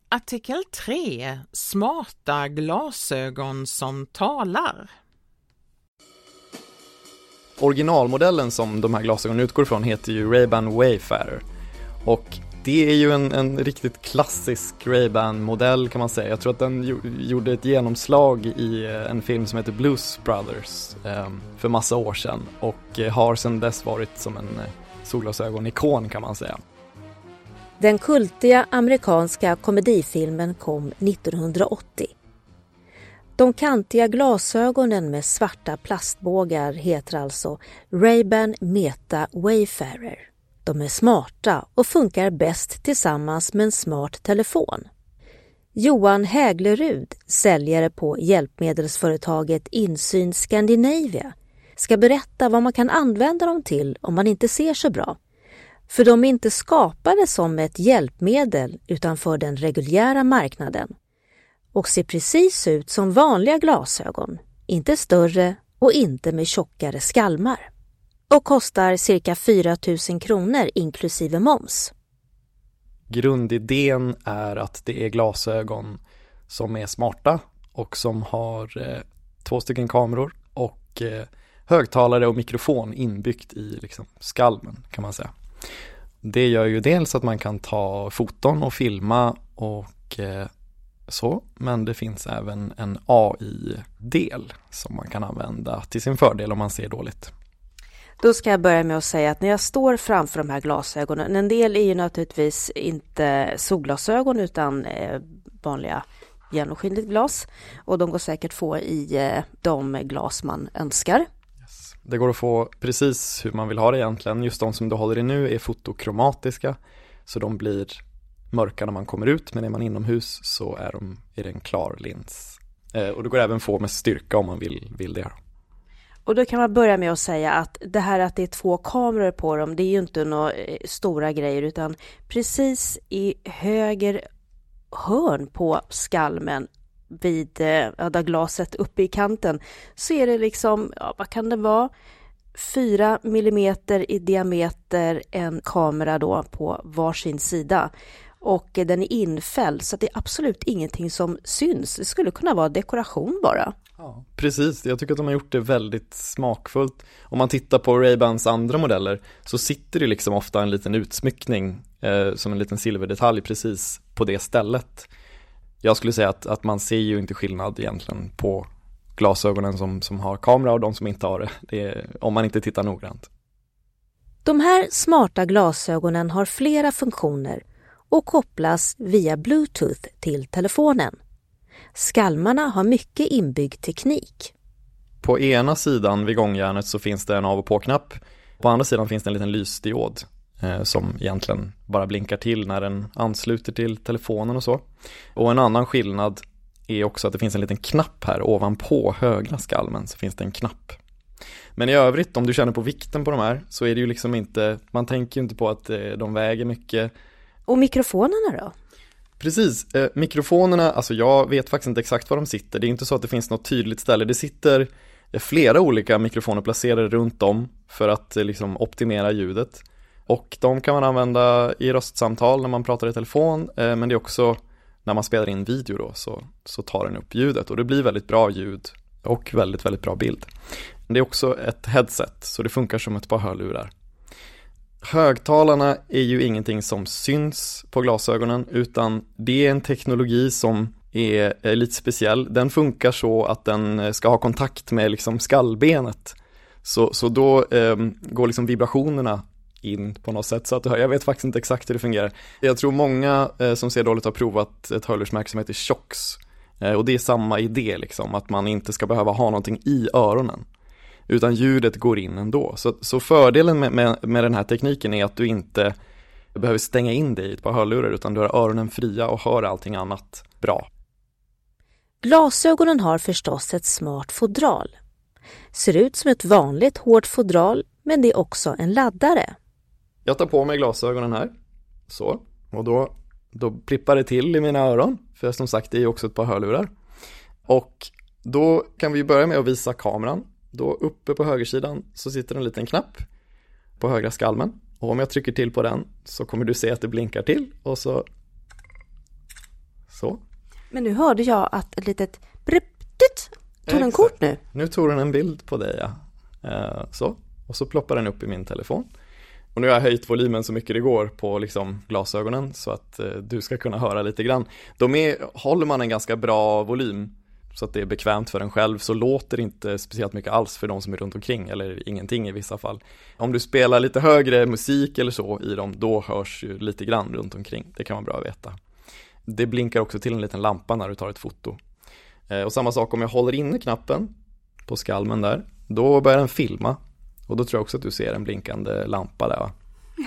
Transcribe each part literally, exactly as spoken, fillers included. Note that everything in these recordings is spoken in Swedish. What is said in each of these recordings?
Artikel tre. Smarta glasögon som talar. Originalmodellen som de här glasögonen utgår från heter ju Ray-Ban Wayfarer. Och det är ju en, en riktigt klassisk Ray-Ban-modell kan man säga. Jag tror att den gjorde ett genomslag i en film som heter Blues Brothers eh, för massa år sedan. Och eh, har sedan dess varit som en eh, solglasögon-ikon kan man säga. Den kultiga amerikanska komedifilmen kom nittonhundraåttio. De kantiga glasögonen med svarta plastbågar heter alltså Ray-Ban Meta Wayfarer. De är smarta och funkar bäst tillsammans med en smart telefon. Johan Häglerud, säljare på hjälpmedelsföretaget Insyn Scandinavia, ska berätta vad man kan använda dem till om man inte ser så bra. För de är inte skapade som ett hjälpmedel utan för den reguljära marknaden. Och ser precis ut som vanliga glasögon, inte större och inte med tjockare skalmar. Och kostar cirka fyra tusen kronor inklusive moms. Grundidén är att det är glasögon som är smarta och som har eh, två stycken kameror och eh, högtalare och mikrofon inbyggt i liksom, skalmen kan man säga. Det gör ju dels att man kan ta foton och filma och eh, så, men det finns även en A I-del som man kan använda till sin fördel om man ser dåligt. Då ska jag börja med att säga att när jag står framför de här glasögonen, en del är ju naturligtvis inte solglasögon utan eh, vanliga genomskinligt glas och de går säkert få i eh, de glas man önskar. Yes. Det går att få precis hur man vill ha det egentligen. Just de som du håller i nu är fotokromatiska så de blir mörka när man kommer ut, men är man inomhus så är, de, är det en klar lins. Eh, och det går även få med styrka om man vill, vill det. Och då kan man börja med att säga att det här att det är två kameror på dem, det är ju inte några stora grejer utan precis i höger hörn på skalmen vid ja, där glaset uppe i kanten så är det liksom, ja, vad kan det vara? Fyra millimeter i diameter en kamera då på varsin sida. Och den är infälld så att det är absolut ingenting som syns. Det skulle kunna vara dekoration bara. Ja, precis. Jag tycker att de har gjort det väldigt smakfullt. Om man tittar på Ray-Bans andra modeller så sitter det liksom ofta en liten utsmyckning eh, som en liten silverdetalj precis på det stället. Jag skulle säga att, att man ser ju inte skillnad egentligen på glasögonen som, som har kamera och de som inte har det. Det är, om man inte tittar noggrant. De här smarta glasögonen har flera funktioner och kopplas via Bluetooth till telefonen. Skalmarna har mycket inbyggd teknik. På ena sidan vid gångjärnet så finns det en av- och på-knapp. På andra sidan finns det en liten lysdiod eh, som egentligen bara blinkar till när den ansluter till telefonen och så. Och en annan skillnad är också att det finns en liten knapp här ovanpå högra skalmen så finns det en knapp. Men i övrigt, om du känner på vikten på de här så är det ju liksom inte, man tänker ju inte på att eh, de väger mycket. Och mikrofonerna då? Precis, eh, mikrofonerna, alltså jag vet faktiskt inte exakt var de sitter. Det är inte så att det finns något tydligt ställe. Det sitter eh, flera olika mikrofoner placerade runt om för att eh, liksom optimera ljudet. Och de kan man använda i röstsamtal när man pratar i telefon. Eh, men det är också när man spelar in video då så, så tar den upp ljudet. Och det blir väldigt bra ljud och väldigt, väldigt bra bild. Det är också ett headset så det funkar som ett par hörlurar. Högtalarna är ju ingenting som syns på glasögonen utan det är en teknologi som är, är lite speciell. Den funkar så att den ska ha kontakt med liksom skallbenet. Så, så då eh, går liksom vibrationerna in på något sätt så att du hör. Jag vet faktiskt inte exakt hur det fungerar. Jag tror många eh, som ser dåligt har provat ett hörlursmärke som heter Shox. Eh, och det är samma idé liksom, att man inte ska behöva ha någonting i öronen. Utan ljudet går in ändå. Så, så fördelen med, med, med den här tekniken är att du inte behöver stänga in dig i ett par hörlurar utan du har öronen fria och hör allting annat bra. Glasögonen har förstås ett smart fodral. Ser ut som ett vanligt hårt fodral men det är också en laddare. Jag tar på mig glasögonen här. Så. Och då, då plippar det till i mina öron. För som sagt det är också ett par hörlurar. Och då kan vi börja med att visa kameran. Då uppe på högersidan så sitter en liten knapp på högra skalmen. Och om jag trycker till på den så kommer du se att det blinkar till. Och så Så. Men nu hörde jag att ett litet briptit tog en kort nu. Nu tog den en bild på dig, ja. Uh, så. Och så ploppar den upp i min telefon. Och nu har jag höjt volymen så mycket det går på liksom glasögonen så att uh, du ska kunna höra lite grann. De är, håller man en ganska bra volym så att det är bekvämt för en själv, så låter det inte speciellt mycket alls för de som är runt omkring, eller ingenting i vissa fall. Om du spelar lite högre musik eller så i dem, då hörs ju lite grann runt omkring. Det kan vara bra att veta. Det blinkar också till en liten lampa när du tar ett foto. Uh, och samma sak om jag håller inne knappen på skalmen där, då börjar den filma. Och då tror jag också att du ser en blinkande lampa där, va?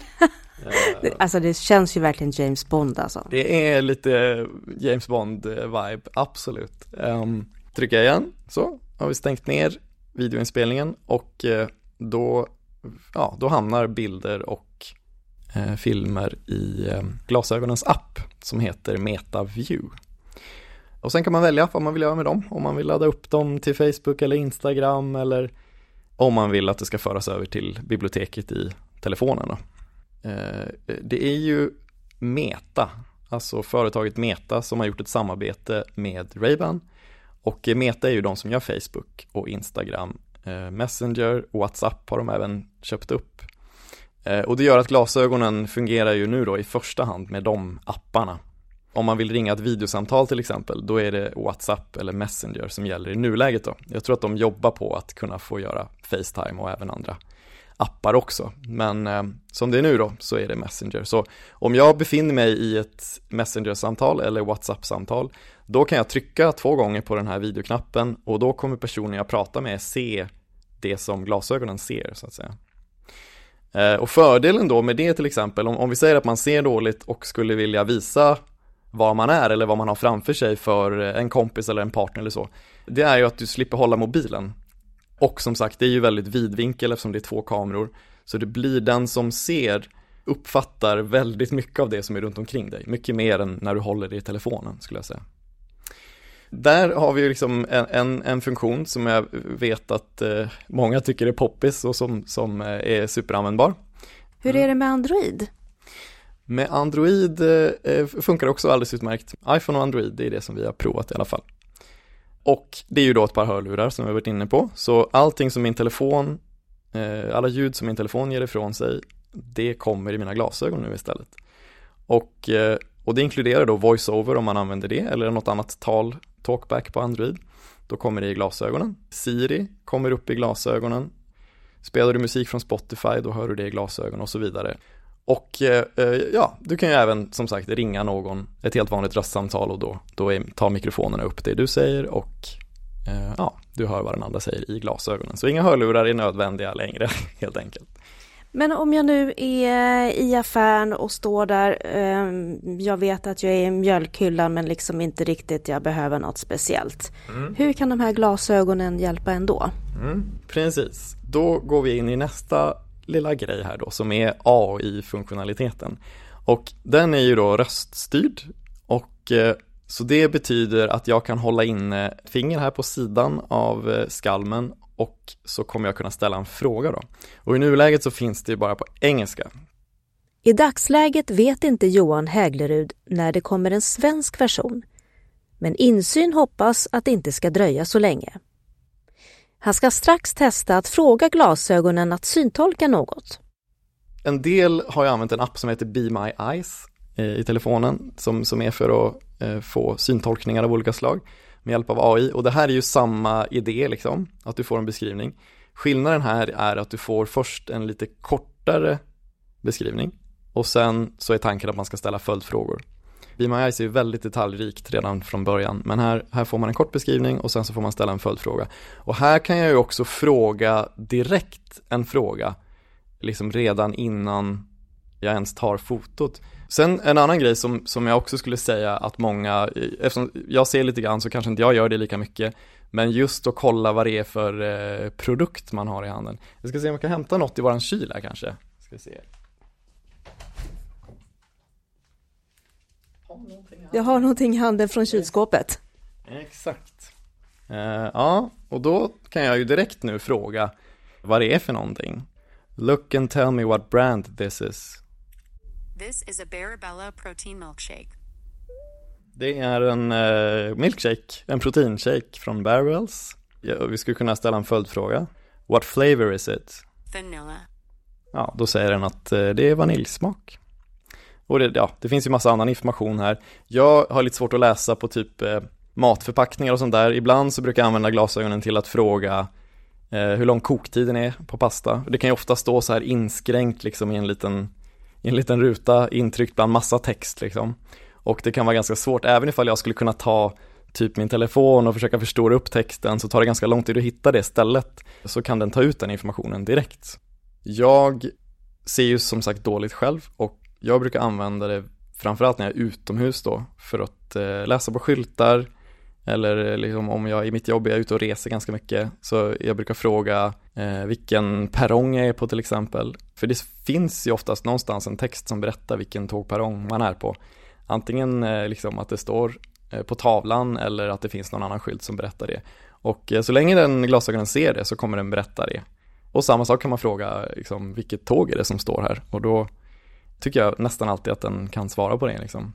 Alltså det känns ju verkligen James Bond alltså. Det är lite James Bond-vibe, absolut. Um, trycker jag igen, så har vi stängt ner videoinspelningen. Och uh, då, ja, då hamnar bilder och uh, filmer i uh, glasögonens app som heter MetaView. Och sen kan man välja vad man vill göra med dem. Om man vill ladda upp dem till Facebook eller Instagram, eller om man vill att det ska föras över till biblioteket i telefonen då. Eh, det är ju Meta, alltså företaget Meta, som har gjort ett samarbete med Ray-Ban. Och Meta är ju de som gör Facebook och Instagram, eh, Messenger, WhatsApp har de även köpt upp. Eh, och det gör att glasögonen fungerar ju nu då i första hand med de apparna. Om man vill ringa ett videosamtal till exempel, då är det WhatsApp eller Messenger som gäller i nuläget då. Jag tror att de jobbar på att kunna få göra FaceTime och även andra appar också. Men eh, som det är nu då så är det Messenger. Så om jag befinner mig i ett Messenger-samtal eller WhatsApp-samtal, då kan jag trycka två gånger på den här videoknappen och då kommer personen jag pratar med se det som glasögonen ser, så att säga. Eh, och fördelen då med det till exempel, om, om vi säger att man ser dåligt och skulle vilja visa var man är eller vad man har framför sig för en kompis eller en partner eller så, det är ju att du slipper hålla mobilen. Och som sagt, det är ju väldigt vidvinkel eftersom det är två kameror, så det blir den som ser uppfattar väldigt mycket av det som är runt omkring dig, mycket mer än när du håller det i telefonen, skulle jag säga. Där har vi ju liksom en, en, en funktion som jag vet att eh, många tycker är poppis och som, som eh, är superanvändbar. Hur är det med Android? Med Android eh, funkar det också alldeles utmärkt. iPhone och Android, det är det som vi har provat i alla fall. Och det är ju då ett par hörlurar som vi har varit inne på. Så allting som min telefon, eh, alla ljud som min telefon ger ifrån sig, det kommer i mina glasögon nu istället. Och, eh, och det inkluderar då voiceover om man använder det, eller något annat tal, talkback på Android. Då kommer det i glasögonen. Siri kommer upp i glasögonen. Spelar du musik från Spotify, då hör du det i glasögonen och så vidare. Och eh, ja, du kan ju även som sagt ringa någon, ett helt vanligt röstsamtal, och då, då är, tar mikrofonerna upp det du säger och eh, ja, du hör vad den andra säger i glasögonen. Så inga hörlurar är nödvändiga längre, helt enkelt. Men om jag nu är i affären och står där, eh, jag vet att jag är i mjölkhyllan men liksom inte riktigt jag behöver något speciellt. Mm. Hur kan de här glasögonen hjälpa ändå? Mm, precis, då går vi in i nästa lilla grej här då, som är A I-funktionaliteten. Och den är ju då röststyrd, och eh, så det betyder att jag kan hålla in ett finger här på sidan av eh, skalmen, och så kommer jag kunna ställa en fråga då. Och i nuläget så finns det bara på engelska. I dagsläget vet inte Johan Häglerud när det kommer en svensk version. Men insyn hoppas att det inte ska dröja så länge. Han ska strax testa att fråga glasögonen att syntolka något. En del har ju använt en app som heter Be My Eyes i telefonen, som, som är för att eh, få syntolkningar av olika slag med hjälp av A I. Och det här är ju samma idé liksom, att du får en beskrivning. Skillnaden här är att du får först en lite kortare beskrivning, och sen så är tanken att man ska ställa följdfrågor. Be My Eyes är ju väldigt detaljrikt redan från början, men här, här får man en kort beskrivning och sen så får man ställa en följdfråga. Och här kan jag ju också fråga direkt en fråga, liksom redan innan jag ens tar fotot. Sen en annan grej som, som jag också skulle säga att många, eftersom jag ser lite grann så kanske inte jag gör det lika mycket, men just att kolla vad det är för eh, produkt man har i handen. Jag ska se om jag kan hämta något i våran kyl här kanske. Ska se. Jag har någonting i handen från kylskåpet. Exakt. Uh, ja, och då kan jag ju direkt nu fråga vad det är för någonting. Look and tell me what brand this is. This is a Barabella protein milkshake. Det är en eh, milkshake, en proteinshake från Barrels. Ja, vi skulle kunna ställa en följdfråga. What flavor is it? Vanilla. Ja, då säger den att eh, det är vaniljsmak. Och det, ja, det finns ju massa annan information här. Jag har lite svårt att läsa på typ eh, matförpackningar och sånt där. Ibland så brukar jag använda glasögonen till att fråga eh, hur lång koktiden är på pasta. Det kan ju ofta stå så här inskränkt liksom i en liten, i en liten ruta, intryckt bland massa text liksom. Och det kan vara ganska svårt, även ifall jag skulle kunna ta typ min telefon och försöka förstora upp texten, så tar det ganska lång tid att hitta det stället, så kan den ta ut den informationen direkt. Jag ser ju som sagt dåligt själv, och jag brukar använda det framförallt när jag är utomhus då, för att eh, läsa på skyltar, eller liksom om jag i mitt jobb är ute och reser ganska mycket, så jag brukar fråga eh, vilken perrong jag är på till exempel. För det finns ju oftast någonstans en text som berättar vilken tågperrong man är på. Antingen eh, liksom att det står eh, på tavlan, eller att det finns någon annan skylt som berättar det. Och eh, så länge den glasögonen ser det, så kommer den berätta det. Och samma sak kan man fråga liksom, vilket tåg är det som står här. Och då tycker jag nästan alltid att den kan svara på det liksom.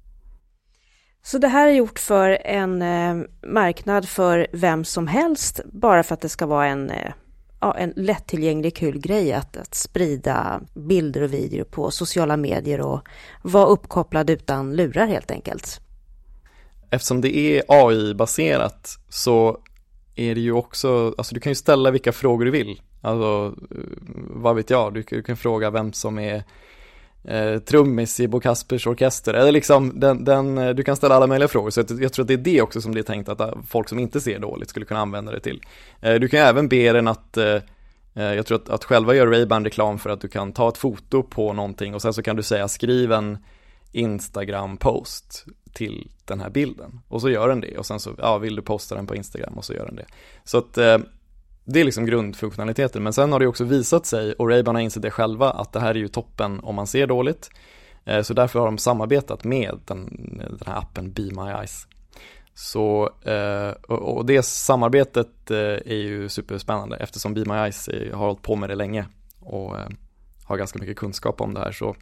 Så det här är gjort för en eh, marknad för vem som helst, bara för att det ska vara en, eh, ja, en lättillgänglig kul grej att, att sprida bilder och videor på sociala medier och vara uppkopplad utan lurar helt enkelt. Eftersom det är A I-baserat så är det ju också, alltså du kan ju ställa vilka frågor du vill. Alltså, vad vet jag, du, du kan fråga vem som är eh, trummis i Bo Kaspers orkester, eller liksom den, den, du kan ställa alla möjliga frågor, så jag, jag tror att det är det också som det är tänkt att folk som inte ser dåligt skulle kunna använda det till. Eh, du kan även be den att eh, jag tror att, att själva gör Ray-Ban reklam för att du kan ta ett foto på någonting, och sen så kan du säga skriv en Instagram-post till den här bilden, och så gör den det, och sen så ja, vill du posta den på Instagram, och så gör den det. Så att eh, det är liksom grundfunktionaliteten, men sen har det också visat sig, och Ray-Ban har insett det själva, att det här är ju toppen om man ser dåligt. Eh, så därför har de samarbetat med den, den här appen Be My Eyes. Så, eh, och, och det samarbetet eh, är ju superspännande, eftersom Be My Eyes är, har hållit på med det länge och eh, har ganska mycket kunskap om det här, så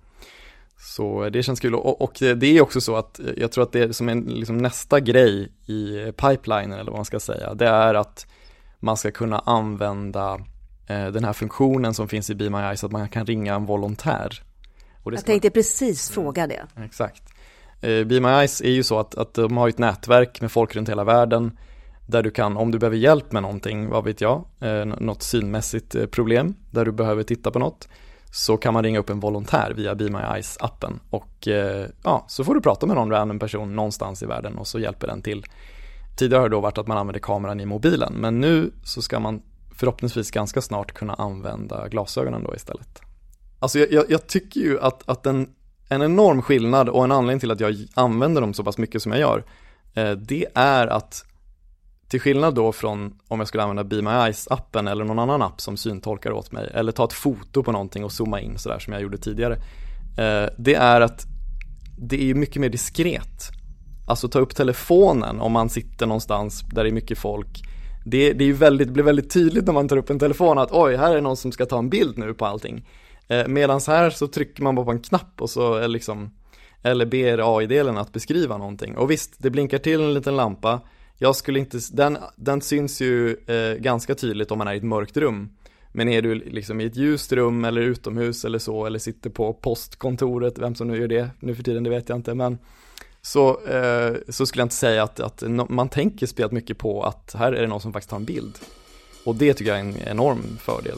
Så det känns kul, och, och det är också så att jag tror att det är som en liksom nästa grej i pipelinen, eller vad man ska säga, det är att man ska kunna använda eh, den här funktionen som finns i Be My Eyes, att man kan ringa en volontär. Och det jag tänkte man... precis fråga det. Exakt. Eh, Be My Eyes är ju så att, att de har ett nätverk med folk runt hela världen, där du kan, om du behöver hjälp med någonting, vad vet jag, eh, något synmässigt problem, där du behöver titta på något, så kan man ringa upp en volontär via Be My Eyes-appen, och eh, ja, så får du prata med någon random person någonstans i världen, och så hjälper den till. Tidigare har det då varit att man använder kameran i mobilen, men nu så ska man förhoppningsvis ganska snart kunna använda glasögonen då istället. Alltså jag, jag, jag tycker ju att, att en, en enorm skillnad, och en anledning till att jag använder dem så pass mycket som jag gör, eh, det är att till skillnad då från om jag skulle använda Be My Eyes-appen eller någon annan app som syntolkar åt mig, eller ta ett foto på någonting och zooma in sådär som jag gjorde tidigare, eh, det är att det är mycket mer diskret. Alltså ta upp telefonen om man sitter någonstans där det är mycket folk. Det, det, är ju väldigt, det blir väldigt tydligt när man tar upp en telefon att oj, här är någon som ska ta en bild nu på allting. Eh, medans här så trycker man bara på en knapp och så är liksom, eller ber A I-delen att beskriva någonting. Och visst, det blinkar till en liten lampa. Jag skulle inte, den, den syns ju eh, ganska tydligt om man är i ett mörkt rum. Men är du liksom i ett ljust rum eller utomhus eller så, eller sitter på postkontoret, vem som nu gör det nu för tiden, det vet jag inte, men så, eh, så skulle jag inte säga att, att no, man tänker spelat mycket på att här är det någon som faktiskt tar en bild. Och det tycker jag är en enorm fördel.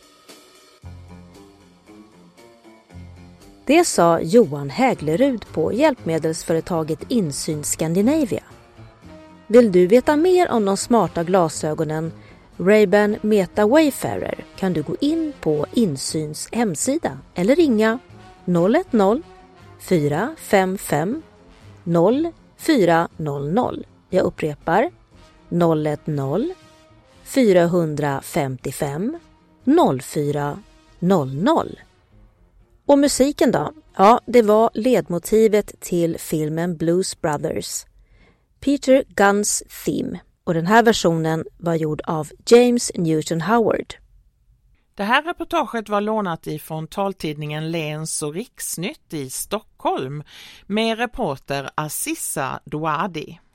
Det sa Johan Häglerud på hjälpmedelsföretaget Insyn Scandinavia. Vill du veta mer om de smarta glasögonen Ray-Ban Meta Wayfarer, kan du gå in på Insyns hemsida eller ringa noll ett noll fyra fem fem noll fyra noll noll. Jag upprepar noll ett noll fyra fem fem noll fyra noll noll. Och musiken då? Ja, det var ledmotivet till filmen Blues Brothers, Peter Gunn's Theme, och den här versionen var gjord av James Newton Howard. Det här reportaget var lånat ifrån taltidningen Läns och Riksnytt i Stockholm med reporter Aziza Douadi.